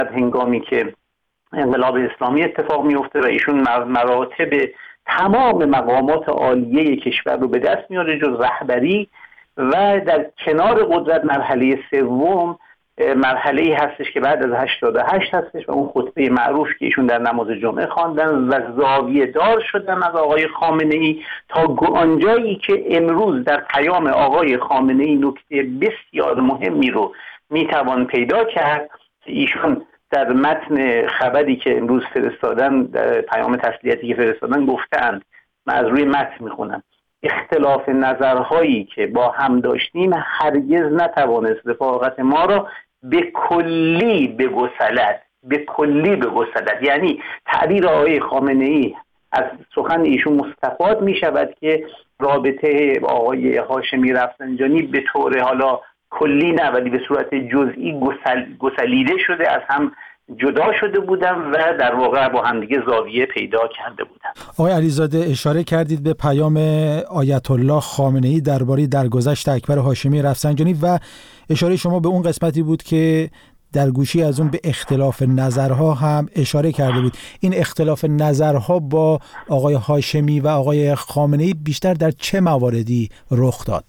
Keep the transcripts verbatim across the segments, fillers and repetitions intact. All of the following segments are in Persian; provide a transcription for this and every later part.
هنگامی که انقلاب اسلامی اتفاق میفته و ایشون مراتب تمام مقامات عالیه کشور رو به دست میاره جز رهبری، و در کنار قدرت مرحله سوم مرحله ای هستش که بعد از هشتاد و هشت هستش و اون خطبه معروف که ایشون در نماز جمعه خواندن و زاویه دار شدن از آقای خامنه ای تا آنجایی که امروز در پیام آقای خامنه ای نکته بسیار مهمی رو میتوان پیدا کرد. ایشون در متن خبری که امروز فرستادن، در پیام تسلیتی که فرستادن گفتند، من از روی متن میخونم: اختلاف نظرهایی که با هم داشتیم هرگز نتوانست رفاقت ما را به کلی بگسلد. به کلی بگسلد یعنی تعبیر آقای خامنه ای از سخن ایشون مستفاد می شود که رابطه آقای هاشمی رفسنجانی به طور حالا کلی نه ولی به صورت جزئی گسل، گسلیده شده، از هم جدا شده بودن و در واقع با همدیگه زاویه پیدا کرده بودن. آقای علیزاده، اشاره کردید به پیام آیت الله خامنه ای درباره درگذشت اکبر هاشمی رفسنجانی و اشاره شما به اون قسمتی بود که در گوشی از اون به اختلاف نظرها هم اشاره کرده بود. این اختلاف نظرها با آقای هاشمی و آقای خامنه ای بیشتر در چه مواردی رخ داد؟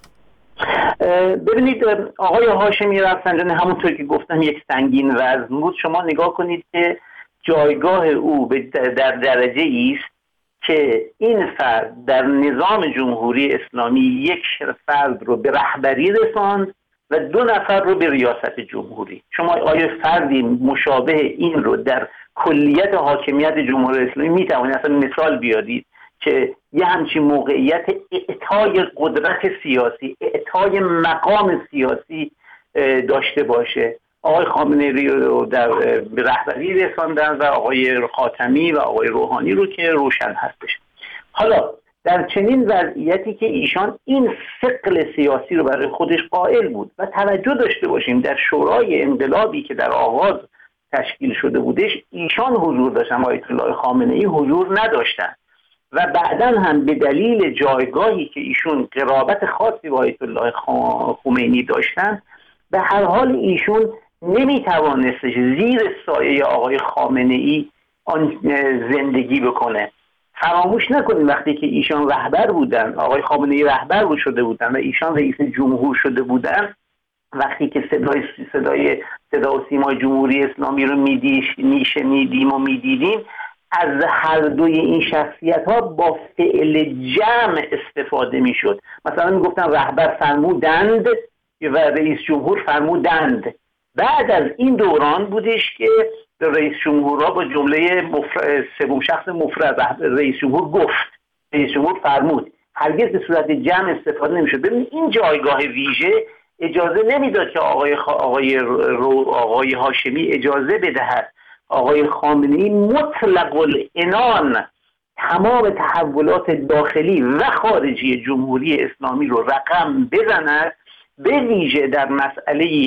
ببینید، آقای هاشمی رفسنجانی همونطور که گفتم یک سنگین وزن بود. شما نگاه کنید که جایگاه او در درجه ایست که این فرد در نظام جمهوری اسلامی یک فرد رو به رهبری رساند و دو نفر رو به ریاست جمهوری. شما آیا فردی مشابه این رو در کلیت حاکمیت جمهوری اسلامی میتوانید اصلا مثال بیارید که یه همچین موقعیت اعطای قدرت سیاسی، اعطای مقام سیاسی داشته باشه؟ آقای خامنه ای رو در رهبری رساندن و آقای خاتمی و آقای روحانی رو که روشن هستش. حالا در چنین وضعیتی که ایشان این ثقل سیاسی رو برای خودش قائل بود و توجه داشته باشیم در شورای انقلابی که در آغاز تشکیل شده بودش ایشان حضور داشتن، آیت الله خامنه ای حضور نداشتن و بعداً هم به دلیل جایگاهی که ایشون قرابت خاصی با آیت الله خمینی داشتن به هر حال ایشون نمیتوانستش زیر سایه آقای خامنه ای آن زندگی بکنه. فراموش نکنید وقتی که ایشان رهبر بودن، آقای خامنه ای رهبر بود شده بودن و ایشان رئیس جمهور شده بودن، وقتی که صدای صدای صدا و سیمای جمهوری اسلامی رو میشنیدیم و میدیدیم، از هر دوی این شخصیت ها با فعل جمع استفاده میشد. مثلا میگفتن رهبر فرمودند و رئیس جمهور فرمودند. بعد از این دوران بودش که رئیس جمهورها با جمله مفرد سوم شخص مفرد رئیس جمهور گفت، رئیس جمهور فرمود، هرگز به صورت جمع استفاده نمیشد. ببینید این جایگاه ویژه اجازه نمیداد که آقای خ... آقای رو... آقای هاشمی اجازه بدهد آقای خامنه‌ای مطلق العنان تمام تحولات داخلی و خارجی جمهوری اسلامی رو رقم بزند، به ویژه در مسئله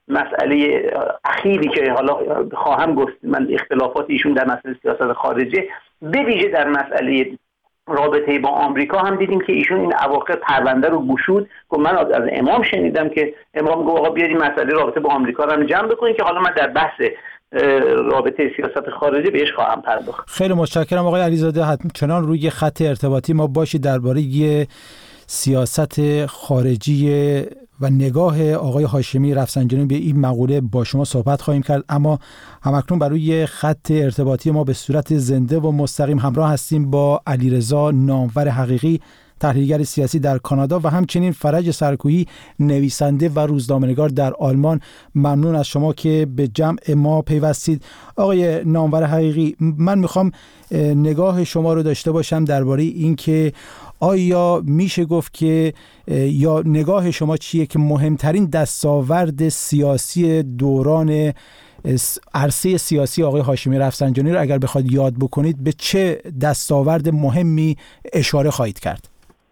مسئله اخیری که حالا خواهم گفت من اختلافات ایشون در مسئله سیاست خارجه، به ویژه در مسئله رابطه با آمریکا هم دیدیم که ایشون این اواخر پرونده رو گشود. که من از امام شنیدم که امام گفت آقا بیارید مسئله رابطه با آمریکا رو هم جمع بکنید که حالا من در بحث رابطه سیاست خارجی بهش خواهم پرداخت. خیلی متشکرم آقای علیزاده. همچنان روی خط ارتباطی ما باشید درباره سیاست خارجی و نگاه آقای هاشمی رفسنجانی به این مقوله با شما صحبت خواهیم کرد، اما همکنون بر روی خط ارتباطی ما به صورت زنده و مستقیم همراه هستیم با علیرضا نامور حقیقی، تحلیلگر سیاسی در کانادا و همچنین فرج سرکویی، نویسنده و روزنامه‌نگار در آلمان. ممنون از شما که به جمع ما پیوستید. آقای نامور حقیقی، من میخوام نگاه شما رو داشته باشم درباره این که آیا میشه گفت که یا نگاه شما چیه که مهمترین دستاورد سیاسی دوران عرصه سیاسی آقای هاشمی رفسنجانی رو اگر بخواید یاد بکنید به چه دستاورد مهمی اشاره خواهید کرد؟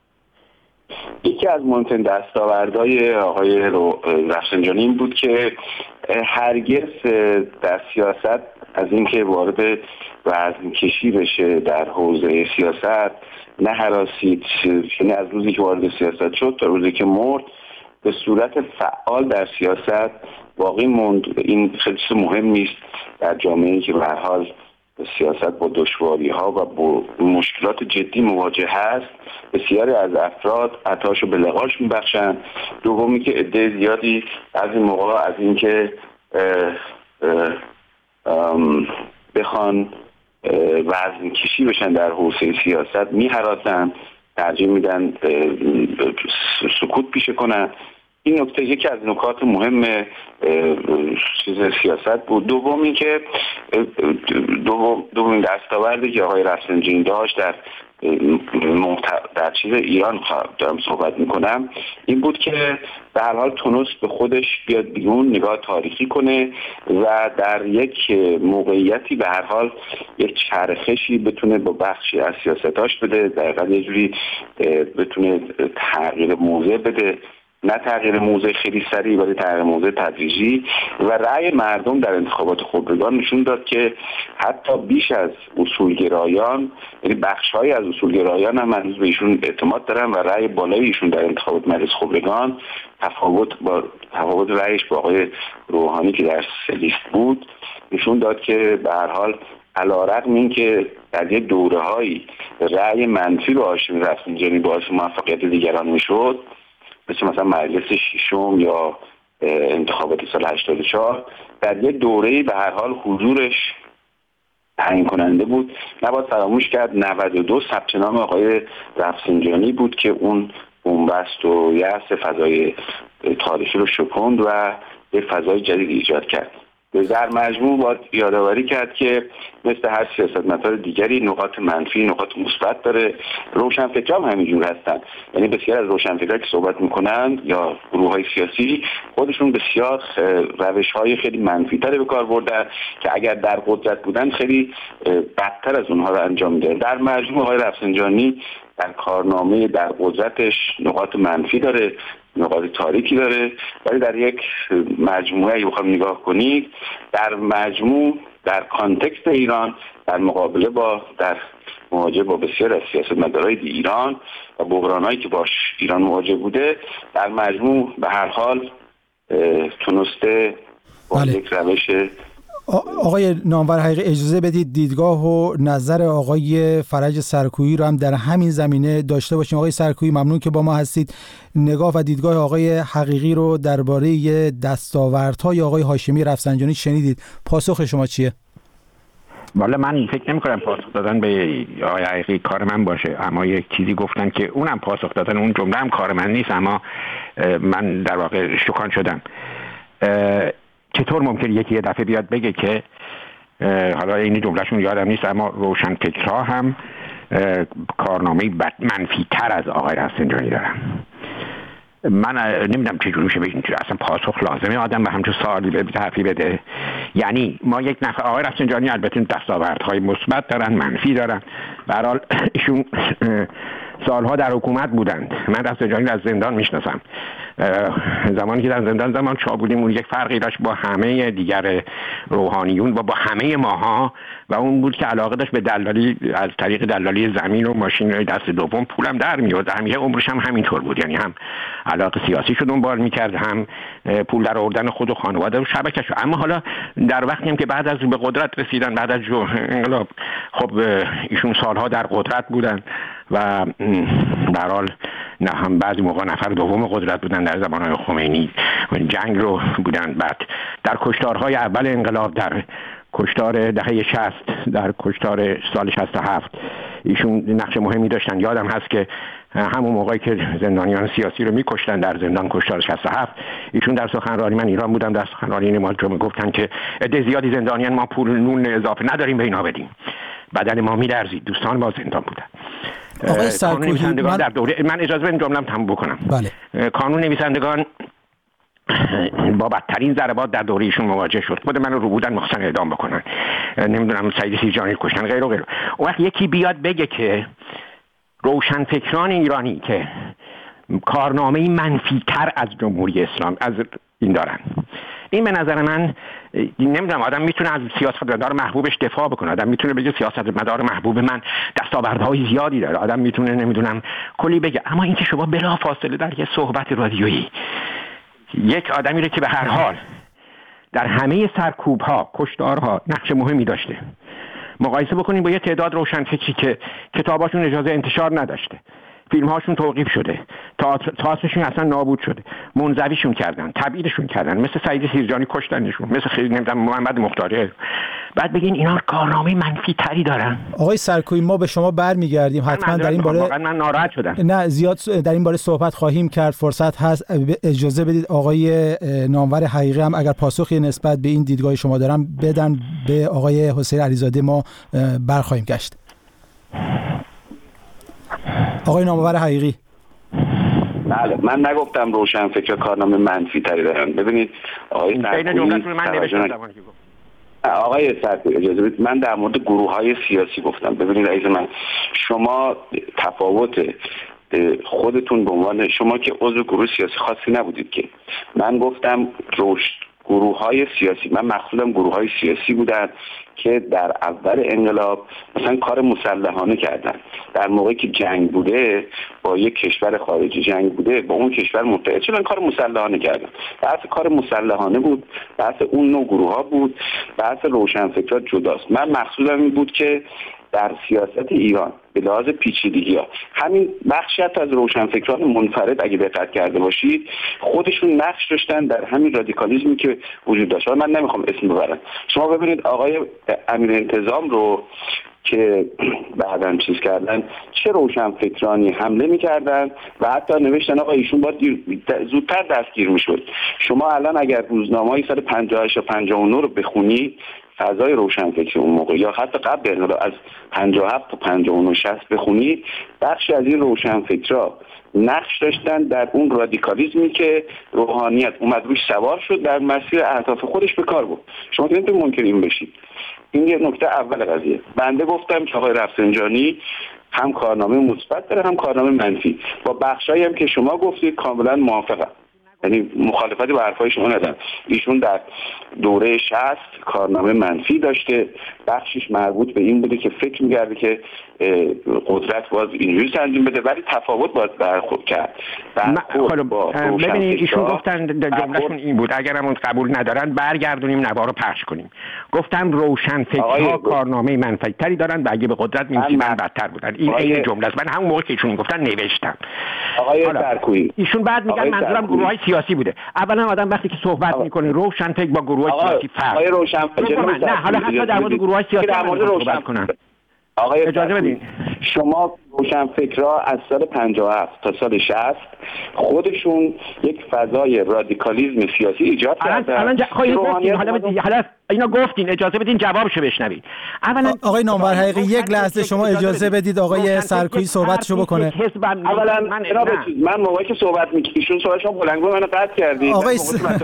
یکی از مهمترین دستاوردهای آقای رفسنجانی این بود که هرگز در سیاست از اینکه وارد وزن کشی بشه در حوزه سیاست نه هراسید. یعنی از روزی که وارد سیاست شد تا روزی که مرد به صورت فعال در سیاست باقی موند. این خیلی چیز مهمی است در جامعه‌ای که به هر حال سیاست با دشواری‌ها و با مشکلات جدی مواجه هست. بسیاری از افراد عطاشو به لقاش میبخشن. دومی که عده زیادی از این موقع از این که بخوان وزن کشی بشن در حوزه سیاست میهراسن، ترجیح میدن سکوت پیشه کنن. این نکته یکی از نکات مهم چیز سیاست بود. دومی که دوم دومین دستاوردی که آقای رفسنجانی داشت در در چیز ایران دارم صحبت میکنم این بود که به هر حال تونست به خودش بیاد بیرون، نگاه تاریخی کنه و در یک موقعیتی به هر حال یک چرخشی بتونه با بخشی از سیاستاش بده، دقیقا یه جوری بتونه تغییر موضع بده، نه تغییر موضع خیلی سریع ولی تغییر موضع تدریجی. و رأی مردم در انتخابات خبرگان نشون داد که حتی بیش از اصولگرایان، یعنی بخش‌هایی از اصولگرایان هم هنوز به ایشون اعتماد دارن و رأی بالای ایشون در انتخابات مجلس خبرگان تفاوت با تفاوت رأیش با آقای روحانی که در سه لیست بود نشون داد که به هر حال علی‌رغم این که در یک دوره‌هایی رأی منفی به هاشمی رفسنجانی باعث موفقیت دیگران میشد، مثل مثلا مجلس ششم یا انتخابات سال هشتاد و چهار، در یک دوره‌ای به هر حال حضورش تعیین کننده بود. نباید فراموش کرد نود و دو ثبت نام آقای رفسنجانی بود که اون بنبست و یأس فضای تاریخی رو شکند و یک فضای جدید ایجاد کرد. در مجموع باید یادآوری کرد که مثل هر سیاستمدار دیگری نقاط منفی، نقاط مثبت داره. روشنفکران هم همینجور هستن، یعنی بسیار از روشنفکران که صحبت میکنن یا گروه‌های سیاسی خودشون بسیار روش‌های خیلی منفی‌تر به کار بردن که اگر در قدرت بودن خیلی بدتر از اونها رو انجام میدن. در مجموع آقای رفسنجانی در کارنامه در قدرتش نقاط منفی داره، نقاط تاریکی داره، ولی در یک مجموعه اگه بخوام نگاه کنید در مجموع در کانتکست ایران در مقابله با در مواجهه با بسیار از سیاستمدارای ایران و بحرانایی که باش ایران مواجه بوده در مجموع به هر حال تونسته با بله. یک روش آقای نامور حقیقی اجازه بدید دیدگاه و نظر آقای فرج سرکویی رو هم در همین زمینه داشته باشیم. آقای سرکویی ممنون که با ما هستید. نگاه و دیدگاه آقای حقیقی رو درباره دستاوردهای آقای هاشمی رفسنجانی شنیدید. پاسخ شما چیه؟ والا من فکر نمی کنم پاسخ دادن به آقای حقیقی کار من باشه، اما یک چیزی گفتن که اونم پاسخ دادن اون جمله هم کار من نیست، اما من در واقع شوکان شدم. چطور ممکن یکی یه دفعه بیاد بگه که حالا این جملهشون یادم نیست اما روشنفکرها هم کارنامه بد منفی تر از آقای رفسنجانی دارن؟ من نمیدونم چجوری میشه بگیم اصلا پاسخ لازمه آدم به همچون سوالی به حرفی بده. یعنی ما یک نفر آقای رفسنجانی البته دستاوردهای مثبت دارن، منفی دارن، به هر حال ایشون سالها در حکومت بودند. من رفسنجانی از زندان میشناسم، زمانی که در زندان زمان چا بودیم اون یک فرقی داشت با همه دیگر روحانیون و با همه ماها و اون بود که علاقه داشت به دلالی، از طریق دلالی زمین و ماشین دست دوم پولم در میاد. همیشه عمرش هم همینطور بود، یعنی هم علاقه سیاسی شو دنبال میکرد، هم پول در آوردن خود و خانواده و شبکه‌اش. اما حالا در وقتی هم که بعد از به قدرت رسیدن، بعد از انقلاب، خب ایشون سالها در قدرت بودن و به هر حال نه هم بعضی موقع نفر دوم قدرت بودن در زمانهای خمینی، جنگ رو بودن، بعد در کشتارهای اول انقلاب، در کشتار دهه شصت، در کشتار سال شصت و هفت ایشون نقش مهمی داشتن. یادم هست که همون موقعی که زندانیان سیاسی رو میکشتن در زندان کشتار شصت و هفت ایشون در سخنرانی، من ایران بودم، در سخنرانی نماد جمعه گفتن که عده زیادی زندانیان ما پول نون اضافه نداریم به اینا بدیم، بدن ما میلرزید، دوستان ما زندان بودن. آقای سرکویی من... در دوره من اجازه بدید جمله‌ام تموم بکنم. بله. کانون نویسندگان با بدترین ضربات در دوره ایشون مواجه شد. خود منو رو بودن مخصوصا اعدام بکنن، نمیدونم سعید سیرجانی کشتن، غیر و غیر. اون وقت یکی بیاد بگه که روشنفکران ایرانی که کارنامه منفی تر از جمهوری اسلام از این دارن، این به نظر من نمیدونم آدم میتونه از سیاستمدار محبوبش دفاع بکنه، آدم میتونه بگه سیاستمدار محبوب من دستاوردهای زیادی داره، آدم میتونه نمیدونم کلی بگه، اما اینکه شما بلافاصله در یه صحبت رادیویی یک آدمی رو که به هر حال در همه سرکوب‌ها، کشتارها نقش مهمی داشته. مقایسه بکنیم با یه تعداد روشنفکری که کتاباشون اجازه انتشار نداشته، فیلم هاشون توقیف شده، تئاترشون اصلا نابود شده، منزویشون کردن، تبعیدشون کردن، مثل سعید سیرجانی کشتنشون، مثل خیلی نمیدونم محمد مختاری. بعد بگین اینا کارنامه منفی تری دارن. آقای سرکویی ما به شما برمیگردیم، حتما در این باره واقعا من ناراحت شدم. نه زیاد در این باره صحبت خواهیم کرد، فرصت هست. اجازه بدید آقای نامور حقیقی هم اگر پاسخی نسبت به این دیدگاه شما دارن بدن، به آقای حسین علیزاده ما برخواهیم گشت. آقای نامور حقیقی. بله، من نگفتم روشنفکر کارنامه منفی تری دارن. ببینید آقای سرکویی من نوشتم زمانی که گفت آقای سرکویی اجازه بدید من در مورد گروه‌های سیاسی گفتم. ببینید عزیز من، شما تفاوت خودتون به عنوان شما که عضو گروه سیاسی خاصی نبودید که، من گفتم رشد گروه‌های سیاسی، من مقصودم گروه‌های سیاسی بودن که در اول انقلاب مثلا کار مسلحانه کردن، در موقعی که جنگ بوده با یک کشور خارجی جنگ بوده با اون کشور متحد شدن، کار مسلحانه کردن. بحث کار مسلحانه بود، بحث اون نوع گروه‌ها بود، بحث روشنفکرها جداست. من مقصودم این بود که در سیاست ایران به لحاظ پیچیدگی‌ها همین بخشی از روشنفکران منفرد اگه دقت کرده باشید خودشون نقش داشتن در همین رادیکالیسمی که وجود داشت. من نمیخوام اسم ببرم. شما ببینید آقای امیر انتظام رو که بعداً چیز کردن، چه روشنفکرانی حمله می‌کردن و حتی نوشتن آقا ایشون باید زودتر دستگیر می‌شد. شما الان اگر روزنامه‌های سال پنجاه و هشت و پنجاه و نه رو بخونید، فضای روشنفکری اون موقع یا حتی قبل انقلاب از پنجاه و هفت تا پنجاه و نه شصت بخونید، بخشی از این روشنفکرها نقش داشتن در اون رادیکالیسمی که روحانیت اومد روش سوار شد، در مسیر اهداف خودش به کار برد. شما که نمیتونید منکر این بشید. این یه نکته اول قضیه. بنده گفتم که آقای رفسنجانی هم کارنامه مثبت داره هم کارنامه منفی. با بخشایی هم که شما گفتید کاملا موافقم، یعنی مخالفتی با حرفای شما ندارم. ایشون در دوره شصت کارنامه منفی داشته، بخشش مربوط به این بوده که فکر می‌کرده که قدرت باز اینجوری تنظیم بده، ولی تفاوت باز برخورد کرد. ببینید ایشون گفتن جملهشون این بود اگر همون قبول ندارن برگردونیم نوار رو پخش کنیم. گفتم روشنفکرها کارنامه منفی تری دارن و اگه به قدرت می‌رسیدن بدتر بودن. این این جمله است. من همون موقع که ایشون گفتن نوشتم. آقای سرکویی ایشون بعد میگن منظورم گروه‌های سیاسی بوده. اولا آدم وقتی که صحبت میکنه روشنفکر با گروه‌های سیاسی فرق. آقای روشنفکر نه حالا حتی در مورد گروه‌های سیاسی در مورد صحبت کنن. آقای اجازه بدین. شما روشنفکرها از سال پنجاه و هفت تا سال شصت خودشون یک فضای رادیکالیسم سیاسی ایجاد کردن. الان جا... حالا حالا اینا گفتین، اجازه بدین جوابشو بشنوید. اولا آقای نامور حقیقی یک لحظه شما اجازه بدید آقای سرکویی صحبتشو بکنه. اولا من من موقعی که صحبت می‌کنم ایشون صحبتشون بلندگو منو قطع کردید. آقای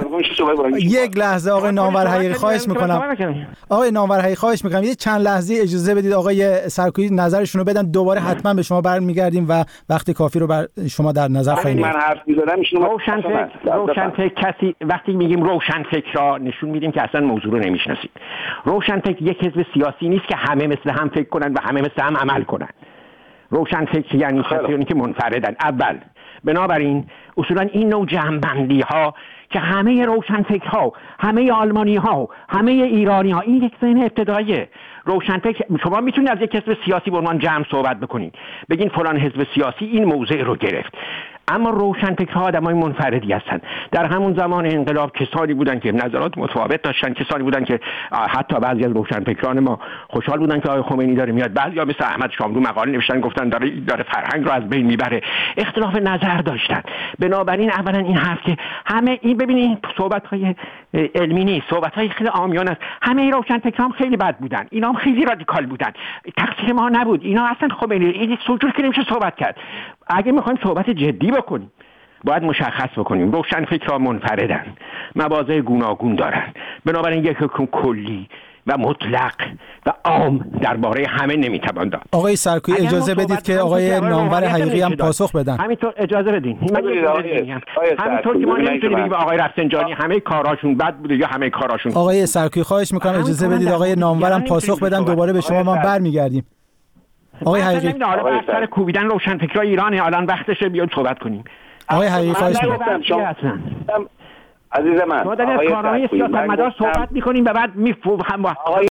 یک لحظه آقای نامور حقیقی خواهش می‌کنم. آقای نامور حقیقی خواهش می‌کنم یه چند لحظه اجازه بدید آقای سرکویی نظرشون رو بدن، دوباره حتما به شما برمیگردیم و وقت کافی رو بر شما در نظر خواهیم گرفت. من حرف می‌زدم ایشون روشنفکر روشنفکر کسی وقتی میگیم روشنفکرا نشون میدیم که اصلا موضوع رو نمیشناسید. روشنفکر یک حزب سیاسی نیست که همه مثل هم فکر کنن و همه مثل هم عمل کنن. روشنفکر یعنی کسانی که منفردن. اول بنابراین اصولا این نوع جمع‌بندی‌ها که همه روشنفکرها، همه آلمانی‌ها، همه ایرانی‌ها، این یک ذهن ابتداییه. روشنفکر شما میتونید از یک حزب سیاسی به عنوان جمع صحبت بکنید، بگین فلان حزب سیاسی این موضع رو گرفت. اما روشنفکرها آدمای منفردی هستند. در همون زمان انقلاب کسانی بودن که نظرات متفاوت داشتن، کسانی بودن که حتی بعضی از روشنفکران ما خوشحال بودن که آقای خمینی داره میاد، بعضیا مثل احمد شاملو مقاله نوشتن گفتن داره داره فرهنگ رو از بین میبره، اختلاف نظر داشتن. بنابراین اولا این حرف که همه این ببینید صحبت‌های علمی نیست، صحبت‌های خیلی عامیانه است. همه روشنفکران خیلی بد بودن، اینا هم خیلی رادیکال بودن، تقصیر ما نبود. اینا اصلا خمینی این سوچور که نمیشه صحبت کرد. اگه میخوایم صحبت جدی بکنیم باید مشخص بکنیم روشنفکرها منفردن، مواضع گوناگون دارن، بنابراین یک حکم کلی و مطلق و عام درباره همه نمیتوان داد. آقای سرکویی اجازه بدید که آقای نامور حقیقی هم پاسخ بدن. همینطور اجازه بدین. همینطور که ما نمیتونیم بگیم آقای رفسنجانی همه کاراشون بد بوده یا همه کاراشون. آقای سرکویی خواهش میکنم اجازه بدید آقای نامور هم پاسخ بدن، دوباره به شما ما برمیگردیم. آقای حقیقی حالا سر کوبیدن روشنفکرای ایران الان وقتشه بیاد صحبت کنیم. آقای حقیقی خواهش می‌کنم شما عزیز من ما داریم از کارهای سیاستمدار صحبت میکنیم و بعد میفهمیم